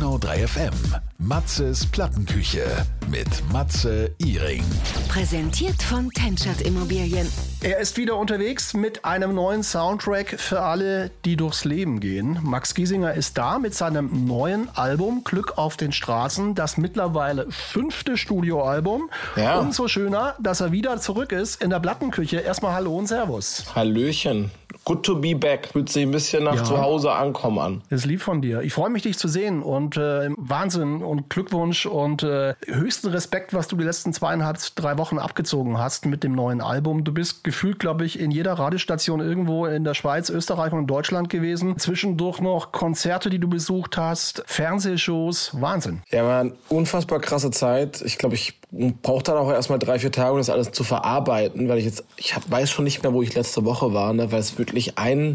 Donau 3 FM. Matzes Plattenküche mit Matze Iring. Präsentiert von Tenschert Immobilien. Er ist wieder unterwegs mit einem neuen Soundtrack für alle, die durchs Leben gehen. Max Giesinger ist da mit seinem neuen Album Glück auf den Straßen, das mittlerweile 5. Studioalbum. Ja. Umso schöner, dass er wieder zurück ist in der Plattenküche. Erstmal Hallo und Servus. Hallöchen. Good to be back. Fühlt sich ein bisschen nach zu Hause ankommen an. Das ist lieb von dir. Ich freue mich, dich zu sehen und Wahnsinn und Glückwunsch und höchsten Respekt, was du die letzten 2,5-3 Wochen abgezogen hast mit dem neuen Album. Du bist gefühlt, glaube ich, in jeder Radiostation irgendwo in der Schweiz, Österreich und Deutschland gewesen. Zwischendurch noch Konzerte, die du besucht hast, Fernsehshows. Wahnsinn. Ja, war eine unfassbar krasse Zeit. Ich glaube, ich brauche dann auch erstmal 3-4 Tage, um das alles zu verarbeiten, weil ich weiß schon nicht mehr, wo ich letzte Woche war, ne? Weil es wirklich ein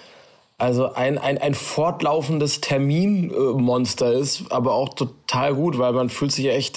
fortlaufendes Terminmonster ist, aber auch total gut, weil man fühlt sich echt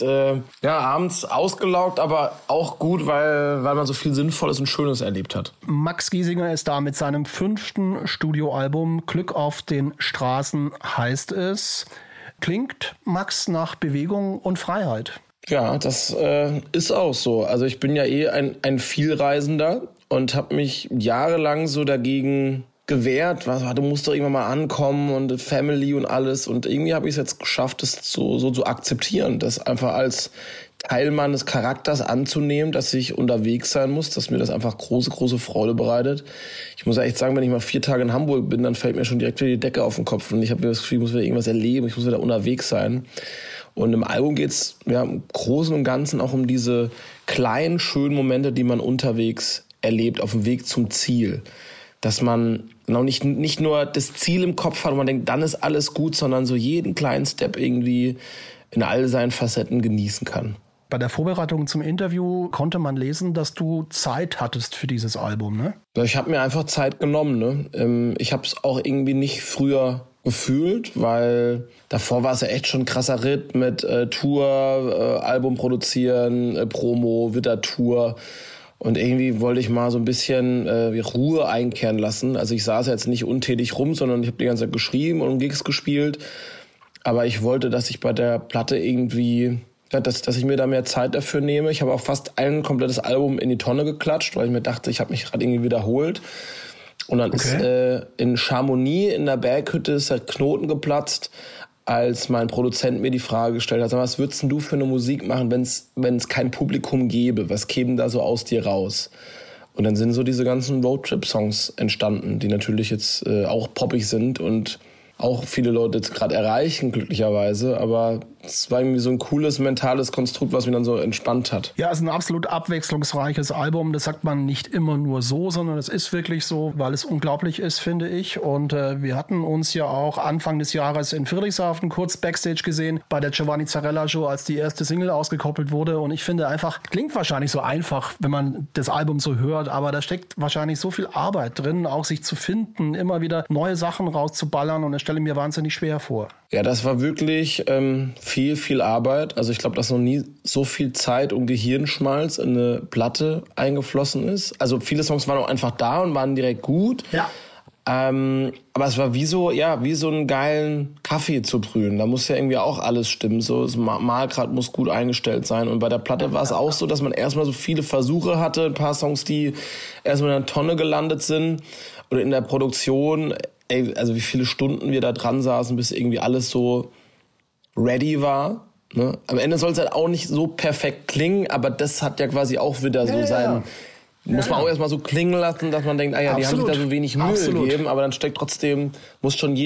abends ausgelaugt, aber auch gut, weil man so viel Sinnvolles und Schönes erlebt hat. Max Giesinger ist da mit seinem 5. Studioalbum. Glück auf den Straßen heißt es. Klingt, Max, nach Bewegung und Freiheit. Ja, das ist auch so. Also ich bin ja ein Vielreisender und habe mich jahrelang so dagegen gewehrt. Du musst doch irgendwann mal ankommen und Family und alles. Und irgendwie habe ich es jetzt geschafft, das so zu akzeptieren, das einfach als Teil meines Charakters anzunehmen, dass ich unterwegs sein muss, dass mir das einfach große, große Freude bereitet. Ich muss ja echt sagen, wenn ich mal 4 Tage in Hamburg bin, dann fällt mir schon direkt wieder die Decke auf den Kopf und ich habe das Gefühl, ich muss wieder irgendwas erleben, ich muss wieder unterwegs sein. Und im Album geht's im Großen und Ganzen auch um diese kleinen, schönen Momente, die man unterwegs erlebt, auf dem Weg zum Ziel. Dass man noch nicht nur das Ziel im Kopf hat und man denkt, dann ist alles gut, sondern so jeden kleinen Step irgendwie in all seinen Facetten genießen kann. Bei der Vorbereitung zum Interview konnte man lesen, dass du Zeit hattest für dieses Album, ne? Ich habe mir einfach Zeit genommen, ne? Ich habe es auch irgendwie nicht früher gefühlt, weil davor war es ja echt schon ein krasser Ritt mit Tour, Album produzieren, Promo, wieder Tour. Und irgendwie wollte ich mal so ein bisschen Ruhe einkehren lassen. Also ich saß jetzt nicht untätig rum, sondern ich habe die ganze Zeit geschrieben und Gigs gespielt. Aber ich wollte, dass ich bei der Platte irgendwie, dass ich mir da mehr Zeit dafür nehme. Ich habe auch fast ein komplettes Album in die Tonne geklatscht, weil ich mir dachte, ich habe mich gerade irgendwie wiederholt. Und dann ist in Chamonix in der Berghütte ist der Knoten geplatzt, als mein Produzent mir die Frage gestellt hat, sag mal, was würdest denn du für eine Musik machen, wenn es kein Publikum gäbe? Was käme da so aus dir raus? Und dann sind so diese ganzen Roadtrip-Songs entstanden, die natürlich jetzt auch poppig sind und auch viele Leute jetzt gerade erreichen, glücklicherweise. Aber es war irgendwie so ein cooles mentales Konstrukt, was mich dann so entspannt hat. Ja, es ist ein absolut abwechslungsreiches Album. Das sagt man nicht immer nur so, sondern es ist wirklich so, weil es unglaublich ist, finde ich. Und wir hatten uns ja auch Anfang des Jahres in Friedrichshafen kurz Backstage gesehen bei der Giovanni Zarella Show, als die erste Single ausgekoppelt wurde. Und ich finde einfach, klingt wahrscheinlich so einfach, wenn man das Album so hört, aber da steckt wahrscheinlich so viel Arbeit drin, auch sich zu finden, immer wieder neue Sachen rauszuballern. Und das stelle mir wahnsinnig schwer vor. Ja, das war wirklich viel Arbeit. Also ich glaube, dass noch nie so viel Zeit und Gehirnschmalz in eine Platte eingeflossen ist. Also viele Songs waren auch einfach da und waren direkt gut. Ja. Aber es war wie so einen geilen Kaffee zu brühen. Da muss ja irgendwie auch alles stimmen. So, das Mahlgrad muss gut eingestellt sein. Und bei der Platte war es auch so, dass man erstmal so viele Versuche hatte. Ein paar Songs, die erstmal in der Tonne gelandet sind. Oder in der Produktion. Also wie viele Stunden wir da dran saßen, bis irgendwie alles so ready war. Ne? Am Ende soll es halt auch nicht so perfekt klingen, aber das hat ja quasi auch wieder so sein... Muss man auch erstmal so klingen lassen, dass man denkt, die haben sich da so wenig Mühe gegeben, aber dann steckt trotzdem, muss schon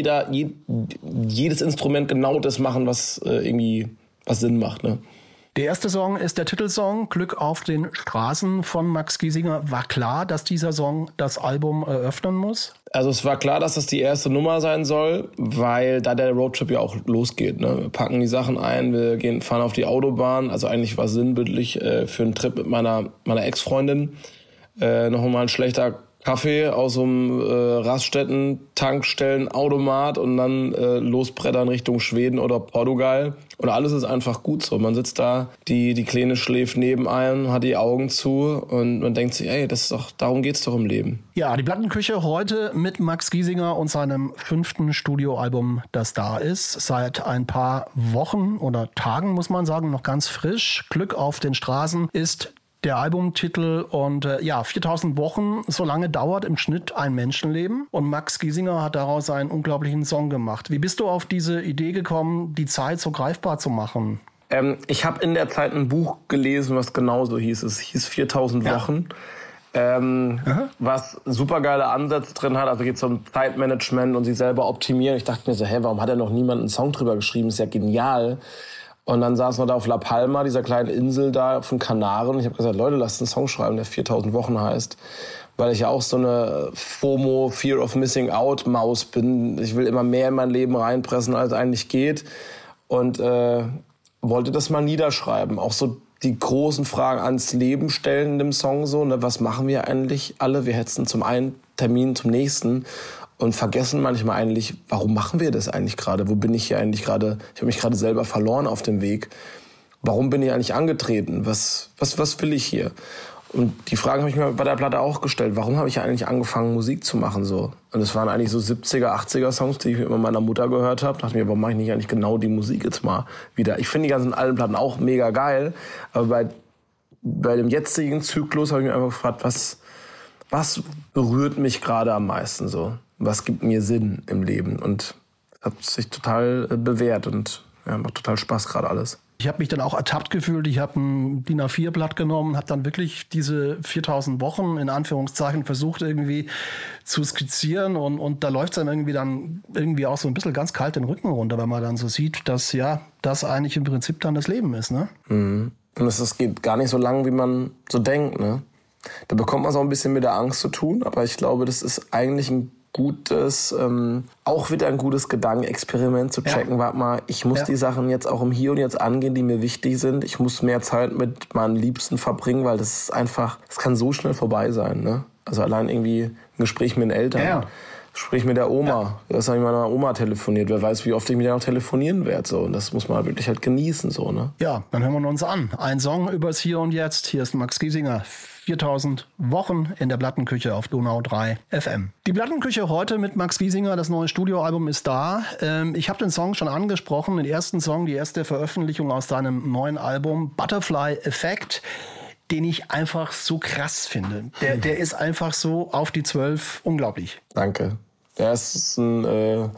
jedes Instrument genau das machen, was irgendwie was Sinn macht, ne? Der erste Song ist der Titelsong Glück auf den Straßen von Max Giesinger. War klar, dass dieser Song das Album eröffnen muss? Also es war klar, dass das die erste Nummer sein soll, weil da der Roadtrip ja auch losgeht. Ne? Wir packen die Sachen ein, wir fahren auf die Autobahn. Also eigentlich war es sinnbildlich für einen Trip mit meiner Ex-Freundin. Noch mal ein schlechter Kaffee aus so einem Raststätten-Tankstellen-Automat und dann losbrettern Richtung Schweden oder Portugal. Und alles ist einfach gut so. Man sitzt da, die Kleine schläft neben einem, hat die Augen zu und man denkt sich, ey, darum geht's doch im Leben. Ja, die Plattenküche heute mit Max Giesinger und seinem 5. Studioalbum, das da ist. Seit ein paar Wochen oder Tagen, muss man sagen, noch ganz frisch. Glück auf den Straßen ist der Albumtitel und 4000 Wochen, so lange dauert im Schnitt ein Menschenleben. Und Max Giesinger hat daraus einen unglaublichen Song gemacht. Wie bist du auf diese Idee gekommen, die Zeit so greifbar zu machen? Ich habe in der Zeit ein Buch gelesen, was genauso hieß. Es hieß 4000 Wochen. Was supergeile Ansätze drin hat. Also geht es um Zeitmanagement und sich selber optimieren. Ich dachte mir so, warum hat er noch niemand einen Song drüber geschrieben? Ist ja genial. Und dann saßen wir da auf La Palma, dieser kleinen Insel da auf den Kanaren. Ich habe gesagt, Leute, lasst einen Song schreiben, der 4000 Wochen heißt. Weil ich ja auch so eine FOMO, Fear of Missing Out Maus bin. Ich will immer mehr in mein Leben reinpressen, als eigentlich geht. Und wollte das mal niederschreiben. Auch so die großen Fragen ans Leben stellen in dem Song so. Ne? Was machen wir eigentlich alle? Wir hetzen zum einen Termin zum nächsten. Und vergessen manchmal eigentlich, warum machen wir das eigentlich gerade? Wo bin ich hier eigentlich gerade? Ich habe mich gerade selber verloren auf dem Weg. Warum bin ich eigentlich angetreten? Was will ich hier? Und die Frage habe ich mir bei der Platte auch gestellt. Warum habe ich eigentlich angefangen, Musik zu machen so? Und es waren eigentlich so 70er, 80er Songs, die ich mit meiner Mutter gehört habe. Da dachte ich mir, warum mache ich nicht eigentlich genau die Musik jetzt mal wieder? Ich finde die ganzen alten Platten auch mega geil. Aber bei dem jetzigen Zyklus habe ich mir einfach gefragt, was berührt mich gerade am meisten so? Was gibt mir Sinn im Leben? Und hat sich total bewährt und macht total Spaß gerade alles. Ich habe mich dann auch ertappt gefühlt. Ich habe ein DIN A4-Blatt genommen, habe dann wirklich diese 4000 Wochen in Anführungszeichen versucht irgendwie zu skizzieren und da läuft es dann irgendwie auch so ein bisschen ganz kalt den Rücken runter, wenn man dann so sieht, dass das eigentlich im Prinzip dann das Leben ist, ne? Mhm. Und es geht gar nicht so lang, wie man so denkt, ne? Da bekommt man so ein bisschen mit der Angst zu tun, aber ich glaube, das ist eigentlich ein gutes, auch wieder ein gutes Gedankenexperiment zu checken, warte mal, ich muss die Sachen jetzt auch im Hier und Jetzt angehen, die mir wichtig sind. Ich muss mehr Zeit mit meinen Liebsten verbringen, weil das ist einfach, das kann so schnell vorbei sein, ne? Also allein irgendwie ein Gespräch mit den Eltern, Gespräch mit der Oma. Das habe ich mit meiner Oma telefoniert. Wer weiß, wie oft ich mit der noch telefonieren werde, so. Und das muss man wirklich halt genießen, so, ne? Ja, dann hören wir uns an. Ein Song übers Hier und Jetzt. Hier ist Max Giesinger. 4000 Wochen in der Plattenküche auf Donau 3 FM. Die Plattenküche heute mit Max Giesinger, das neue Studioalbum ist da. Ich habe den Song schon angesprochen, den ersten Song, die erste Veröffentlichung aus deinem neuen Album, Butterfly Effect, den ich einfach so krass finde. Der ist einfach so auf die 12 unglaublich. Danke. Der ist ein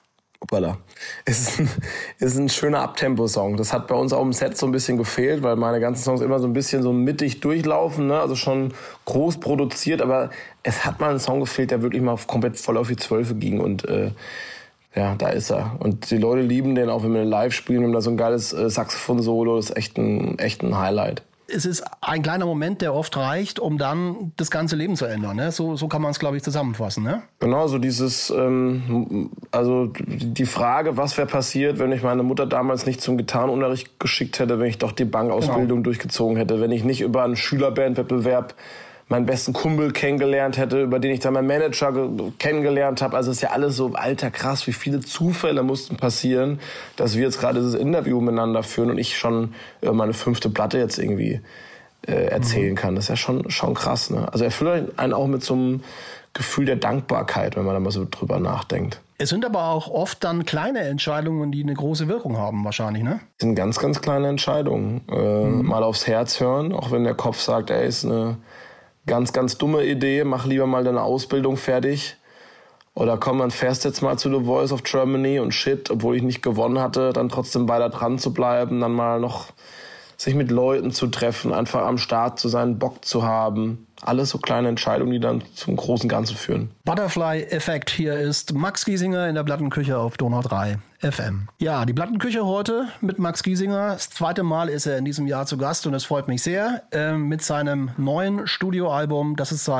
ist ein schöner Abtempo-Song. Das hat bei uns auch im Set so ein bisschen gefehlt, weil meine ganzen Songs immer so ein bisschen so mittig durchlaufen, ne? Also schon groß produziert, aber es hat mal ein Song gefehlt, der wirklich mal komplett voll auf die 12 ging und da ist er. Und die Leute lieben den, auch wenn wir live spielen, wir haben da so ein geiles Saxophon-Solo, das ist echt ein Highlight. Es ist ein kleiner Moment, der oft reicht, um dann das ganze Leben zu ändern. Ne? So kann man es, glaube ich, zusammenfassen. Ne? Genau, so dieses, also die Frage, was wäre passiert, wenn ich meine Mutter damals nicht zum Gitarrenunterricht geschickt hätte, wenn ich doch die Bankausbildung durchgezogen hätte, wenn ich nicht über einen Schülerbandwettbewerb meinen besten Kumpel kennengelernt hätte, über den ich dann meinen Manager kennengelernt habe. Also es ist ja alles so, alter krass, wie viele Zufälle mussten passieren, dass wir jetzt gerade dieses Interview miteinander führen und ich schon meine 5. Platte jetzt irgendwie erzählen kann. Das ist ja schon krass, ne? Also erfüllt einen auch mit so einem Gefühl der Dankbarkeit, wenn man da mal so drüber nachdenkt. Es sind aber auch oft dann kleine Entscheidungen, die eine große Wirkung haben wahrscheinlich, ne? Das sind ganz, ganz kleine Entscheidungen. Mal aufs Herz hören, auch wenn der Kopf sagt, ey, ist eine ganz, ganz dumme Idee, mach lieber mal deine Ausbildung fertig. Oder komm, dann fährst jetzt mal zu The Voice of Germany und shit, obwohl ich nicht gewonnen hatte, dann trotzdem weiter dran zu bleiben, dann mal noch sich mit Leuten zu treffen, einfach am Start zu sein, Bock zu haben. Alles so kleine Entscheidungen, die dann zum großen Ganzen führen. Butterfly-Effekt. Hier ist Max Giesinger in der Plattenküche auf Donau 3 FM. Ja, die Plattenküche heute mit Max Giesinger. Das 2. Mal ist er in diesem Jahr zu Gast und es freut mich sehr. Mit seinem neuen Studioalbum, das es seit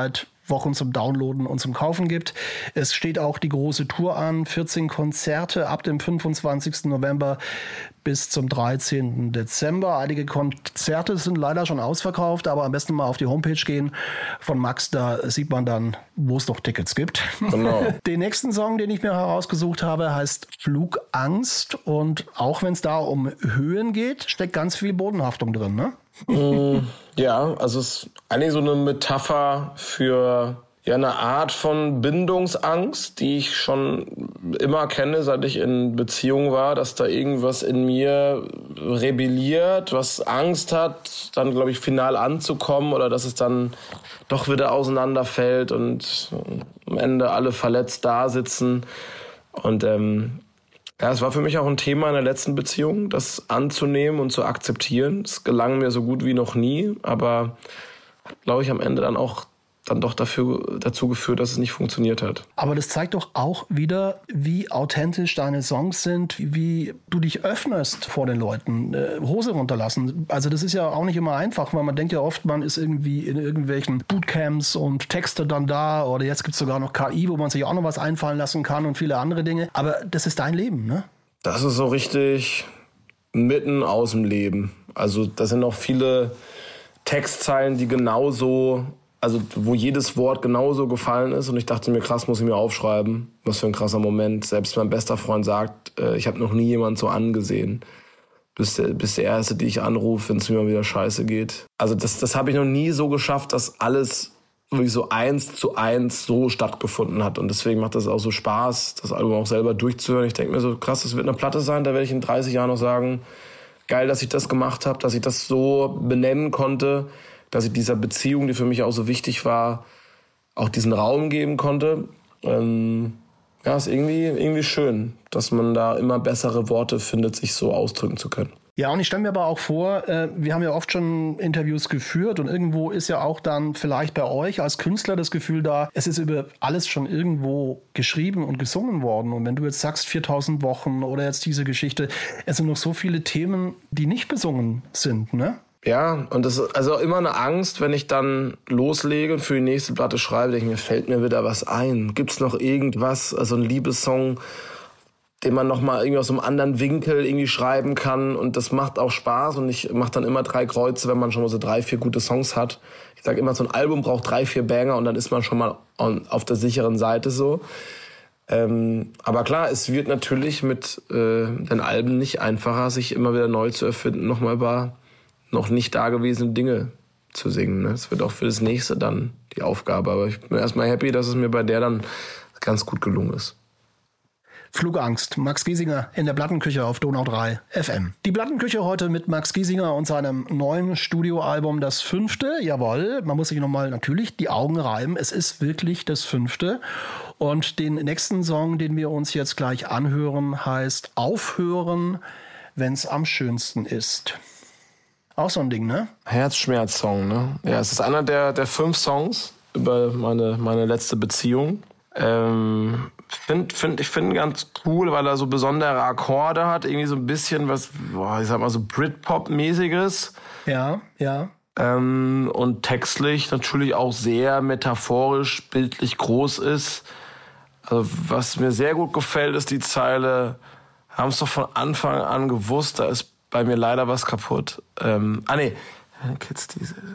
Wochen zum Downloaden und zum Kaufen gibt. Es steht auch die große Tour an, 14 Konzerte ab dem 25. November bis zum 13. Dezember. Einige Konzerte sind leider schon ausverkauft, aber am besten mal auf die Homepage gehen von Max, da sieht man dann, wo es noch Tickets gibt. Genau. Den nächsten Song, den ich mir herausgesucht habe, heißt Flugangst, und auch wenn es da um Höhen geht, steckt ganz viel Bodenhaftung drin, ne? Ja, also es ist eigentlich so eine Metapher für eine Art von Bindungsangst, die ich schon immer kenne, seit ich in Beziehung war, dass da irgendwas in mir rebelliert, was Angst hat, dann, glaube ich, final anzukommen oder dass es dann doch wieder auseinanderfällt und am Ende alle verletzt da sitzen. Und es war für mich auch ein Thema in der letzten Beziehung, das anzunehmen und zu akzeptieren. Es gelang mir so gut wie noch nie, aber hat, glaube ich, am Ende dann doch dazu geführt, dass es nicht funktioniert hat. Aber das zeigt doch auch wieder, wie authentisch deine Songs sind, wie du dich öffnest vor den Leuten, Hose runterlassen. Also das ist ja auch nicht immer einfach, weil man denkt ja oft, man ist irgendwie in irgendwelchen Bootcamps und Texte dann da, oder jetzt gibt es sogar noch KI, wo man sich auch noch was einfallen lassen kann und viele andere Dinge. Aber das ist dein Leben, ne? Das ist so richtig mitten aus dem Leben. Also da sind noch viele Textzeilen, die genauso, also wo jedes Wort genauso gefallen ist, und ich dachte mir, krass, muss ich mir aufschreiben. Was für ein krasser Moment. Selbst mein bester Freund sagt, ich habe noch nie jemanden so angesehen. Bist der Erste, die ich anrufe, wenn es mir mal wieder scheiße geht. Also das habe ich noch nie so geschafft, dass alles wirklich so 1:1 so stattgefunden hat. Und deswegen macht das auch so Spaß, das Album auch selber durchzuhören. Ich denke mir so, krass, das wird eine Platte sein, da werde ich in 30 Jahren noch sagen, geil, dass ich das gemacht habe, dass ich das so benennen konnte, dass ich dieser Beziehung, die für mich auch so wichtig war, auch diesen Raum geben konnte. Ist irgendwie schön, dass man da immer bessere Worte findet, sich so ausdrücken zu können. Ja, und ich stelle mir aber auch vor, wir haben ja oft schon Interviews geführt, und irgendwo ist ja auch dann vielleicht bei euch als Künstler das Gefühl da, es ist über alles schon irgendwo geschrieben und gesungen worden. Und wenn du jetzt sagst 4000 Wochen oder jetzt diese Geschichte, es sind noch so viele Themen, die nicht besungen sind, ne? Ja, und das ist also immer eine Angst, wenn ich dann loslege und für die nächste Platte schreibe, denke ich mir, fällt mir wieder was ein? Gibt's noch irgendwas, also ein Liebessong, den man nochmal irgendwie aus einem anderen Winkel irgendwie schreiben kann, und das macht auch Spaß, und ich mache dann immer 3 Kreuze, wenn man schon mal so 3, 4 gute Songs hat. Ich sage immer, so ein Album braucht 3, 4 Banger, und dann ist man schon mal auf der sicheren Seite so. Aber klar, es wird natürlich mit den Alben nicht einfacher, sich immer wieder neu zu erfinden, nochmal über noch nicht dagewesene Dinge zu singen. Ne? Es wird auch für das nächste dann die Aufgabe. Aber ich bin erstmal happy, dass es mir bei der dann ganz gut gelungen ist. Flugangst, Max Giesinger in der Plattenküche auf Donau 3 FM. Die Plattenküche heute mit Max Giesinger und seinem neuen Studioalbum, das 5. Jawohl, man muss sich nochmal natürlich die Augen reiben. Es ist wirklich das 5. Und den nächsten Song, den wir uns jetzt gleich anhören, heißt Aufhören, wenn's am schönsten ist. Auch so ein Ding, ne? Herzschmerz-Song, ne? Ja, es ist einer der 5 Songs über meine letzte Beziehung. Ich finde ganz cool, weil er so besondere Akkorde hat, irgendwie so ein bisschen was, ich sag mal so Britpop-mäßiges. Ja. Und textlich natürlich auch sehr metaphorisch, bildlich groß ist. Also was mir sehr gut gefällt, ist die Zeile, haben es doch von Anfang an gewusst, da ist bei mir leider was kaputt. Kids,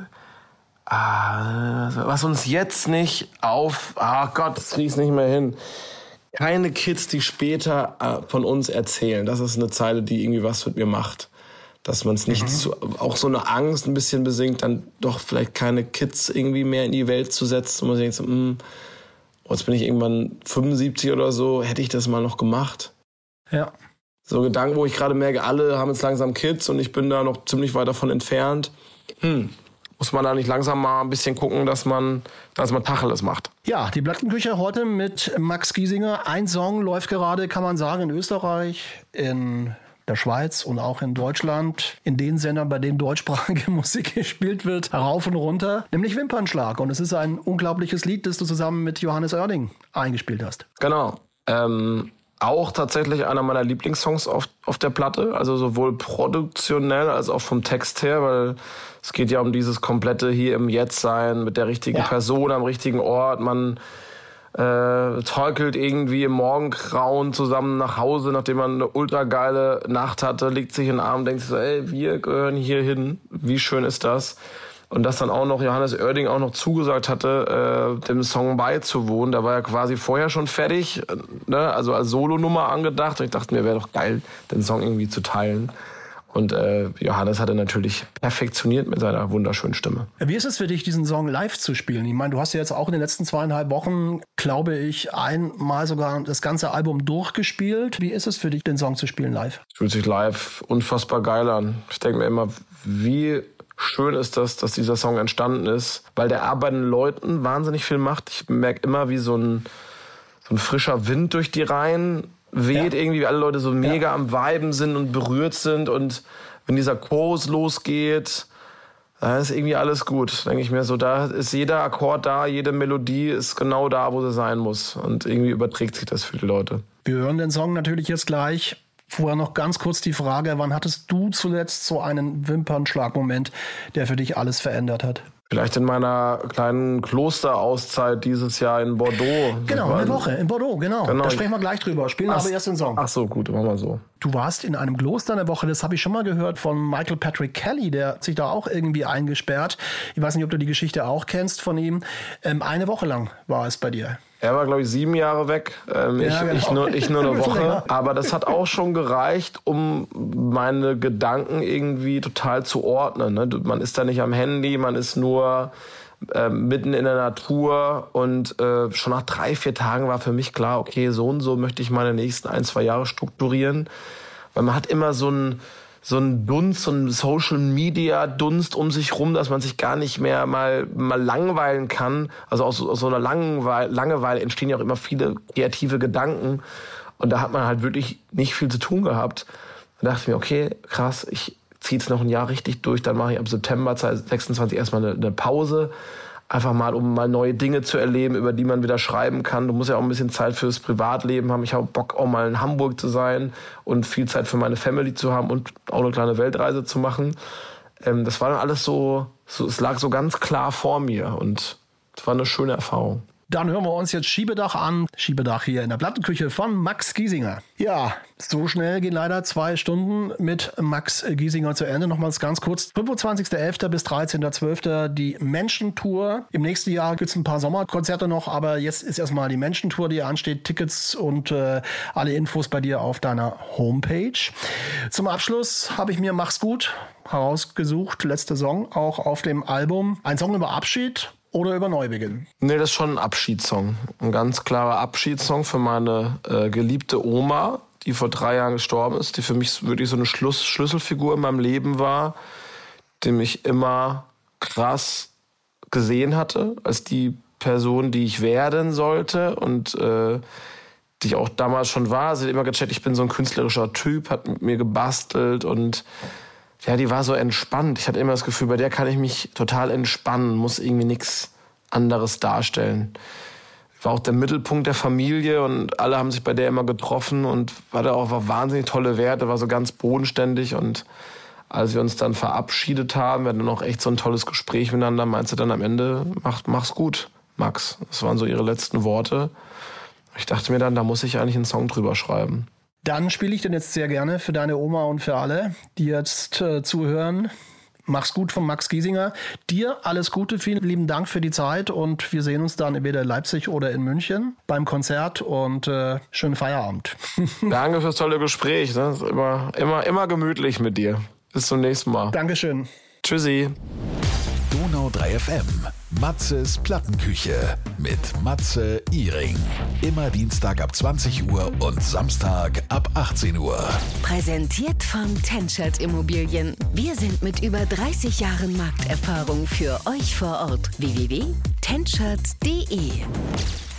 was uns jetzt nicht das krieg ich's nicht mehr hin. Keine Kids, die später von uns erzählen. Das ist eine Zeile, die irgendwie was mit mir macht. Dass man es nicht auch so eine Angst ein bisschen besingt, dann doch vielleicht keine Kids irgendwie mehr in die Welt zu setzen. Und man denkt so, jetzt bin ich irgendwann 75 oder so, hätte ich das mal noch gemacht? Ja. So Gedanken, wo ich gerade merke, alle haben jetzt langsam Kids und ich bin da noch ziemlich weit davon entfernt. Muss man da nicht langsam mal ein bisschen gucken, dass man Tacheles macht? Ja, die Plattenküche heute mit Max Giesinger. Ein Song läuft gerade, kann man sagen, in Österreich, in der Schweiz und auch in Deutschland, in den Sendern, bei denen deutschsprachige Musik gespielt wird, rauf und runter, nämlich Wimpernschlag. Und es ist ein unglaubliches Lied, das du zusammen mit Johannes Oerding eingespielt hast. Genau. auch tatsächlich einer meiner Lieblingssongs auf der Platte. Also sowohl produktionell als auch vom Text her, weil es geht ja um dieses komplette hier im Jetzt sein, mit der richtigen Person am richtigen Ort. Man torkelt irgendwie im Morgengrauen zusammen nach Hause, nachdem man eine ultra geile Nacht hatte, legt sich in den Arm, denkt sich so, ey, wir gehören hier hin. Wie schön ist das? Und dass dann auch noch Johannes Oerding auch noch zugesagt hatte, dem Song beizuwohnen. Der war ja quasi vorher schon fertig, ne? Also als Solonummer angedacht. Und ich dachte mir, wäre doch geil, den Song irgendwie zu teilen. Und Johannes hatte natürlich perfektioniert mit seiner wunderschönen Stimme. Wie ist es für dich, diesen Song live zu spielen? Ich meine, du hast ja jetzt auch in den letzten 2,5 Wochen, glaube ich, einmal sogar das ganze Album durchgespielt. Wie ist es für dich, den Song zu spielen live? Fühlt sich live unfassbar geil an. Ich denke mir immer, wie schön ist das, dass dieser Song entstanden ist, weil der bei den Leuten wahnsinnig viel macht. Ich merke immer, wie so ein frischer Wind durch die Reihen weht, irgendwie, wie alle Leute so mega am Viben sind und berührt sind. Und wenn dieser Chorus losgeht, dann ist irgendwie alles gut. Denke ich mir so, da ist jeder Akkord da, jede Melodie ist genau da, wo sie sein muss. Und irgendwie überträgt sich das für die Leute. Wir hören den Song natürlich jetzt gleich. Vorher noch ganz kurz die Frage, wann hattest du zuletzt so einen Wimpernschlagmoment, der für dich alles verändert hat? Vielleicht in meiner kleinen Klosterauszeit dieses Jahr in Bordeaux. Genau, eine Woche in Bordeaux, genau. Da sprechen wir gleich drüber. Spielen aber erst den Song. Ach so, gut, machen wir so. Du warst in einem Kloster eine Woche, das habe ich schon mal gehört von Michael Patrick Kelly, der hat sich da auch irgendwie eingesperrt. Ich weiß nicht, ob du die Geschichte auch kennst von ihm. Eine Woche lang war es bei dir. Er war, glaube ich, 7 Jahre weg. Ich nur eine Woche. Aber das hat auch schon gereicht, um meine Gedanken irgendwie total zu ordnen. Ne? Man ist da nicht am Handy, man ist nur mitten in der Natur. Und schon nach 3-4 Tagen war für mich klar, okay, so und so möchte ich meine nächsten 1-2 Jahre strukturieren. Weil man hat immer so einen Dunst, so einen Social-Media-Dunst um sich rum, dass man sich gar nicht mehr mal langweilen kann. Also aus so einer Langeweile entstehen ja auch immer viele kreative Gedanken. Und da hat man halt wirklich nicht viel zu tun gehabt. Da dachte ich mir, okay, krass, ich ziehe jetzt noch ein Jahr richtig durch. Dann mache ich ab September 2026 erstmal eine Pause. Einfach mal, um mal neue Dinge zu erleben, über die man wieder schreiben kann. Du musst ja auch ein bisschen Zeit fürs Privatleben haben. Ich habe Bock, auch mal in Hamburg zu sein und viel Zeit für meine Family zu haben und auch eine kleine Weltreise zu machen. Das war dann alles so, es lag so ganz klar vor mir und es war eine schöne Erfahrung. Dann hören wir uns jetzt Schiebedach an. Schiebedach hier in der Plattenküche von Max Giesinger. Ja, so schnell gehen leider 2 Stunden mit Max Giesinger zu Ende. Nochmals ganz kurz. 25.11. bis 13.12. die Menschentour. Im nächsten Jahr gibt es ein paar Sommerkonzerte noch, aber jetzt ist erstmal die Menschentour, die ansteht. Tickets und alle Infos bei dir auf deiner Homepage. Zum Abschluss habe ich mir Mach's gut herausgesucht. Letzter Song, auch auf dem Album. Ein Song über Abschied oder über Neubeginn? Nee, das ist schon ein Abschiedssong. Ein ganz klarer Abschiedssong für meine geliebte Oma, die vor 3 Jahren gestorben ist, die für mich wirklich so eine Schlüsselfigur in meinem Leben war, die mich immer krass gesehen hatte, als die Person, die ich werden sollte und die ich auch damals schon war. Sie hat immer gecheckt, ich bin so ein künstlerischer Typ, hat mit mir gebastelt und ja, die war so entspannt. Ich hatte immer das Gefühl, bei der kann ich mich total entspannen, muss irgendwie nichts anderes darstellen. Ich war auch der Mittelpunkt der Familie und alle haben sich bei der immer getroffen und war wahnsinnig tolle Werte, war so ganz bodenständig. Und als wir uns dann verabschiedet haben, wir hatten noch echt so ein tolles Gespräch miteinander, meinte sie dann am Ende, mach's gut, Max. Das waren so ihre letzten Worte. Ich dachte mir dann, da muss ich eigentlich einen Song drüber schreiben. Dann spiele ich den jetzt sehr gerne für deine Oma und für alle, die jetzt zuhören. Mach's gut von Max Giesinger. Dir alles Gute, vielen lieben Dank für die Zeit und wir sehen uns dann entweder in Leipzig oder in München beim Konzert und schönen Feierabend. Danke fürs tolle Gespräch. Das ist immer gemütlich mit dir. Bis zum nächsten Mal. Dankeschön. Tschüssi. Donau 3 FM. Matzes Plattenküche mit Matze Ihring. Immer Dienstag ab 20 Uhr und Samstag ab 18 Uhr. Präsentiert von Tenschert Immobilien. Wir sind mit über 30 Jahren Markterfahrung für euch vor Ort. www.tenschert.de